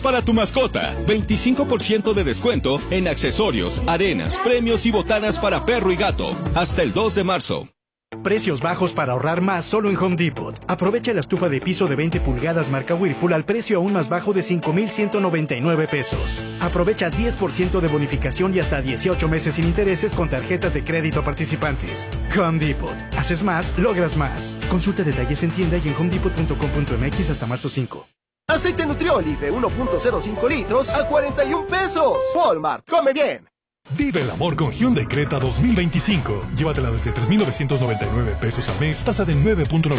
Para tu mascota, 25% de descuento en accesorios, arenas, premios y botanas para perro y gato. Hasta el 2 de marzo. Precios bajos para ahorrar más solo en Home Depot. Aprovecha la estufa de piso de 20 pulgadas marca Whirlpool al precio aún más bajo de 5,199 pesos. Aprovecha 10% de bonificación y hasta 18 meses sin intereses con tarjetas de crédito participantes. Home Depot. Haces más, logras más. Consulta detalles en tienda y en homedepot.com.mx hasta marzo 5. Aceite Nutrioli de 1.05 litros a 41 pesos. Walmart, come bien. Vive el amor con Hyundai Creta 2025. Llévatela desde 3,999 pesos al mes, tasa del 9.9%.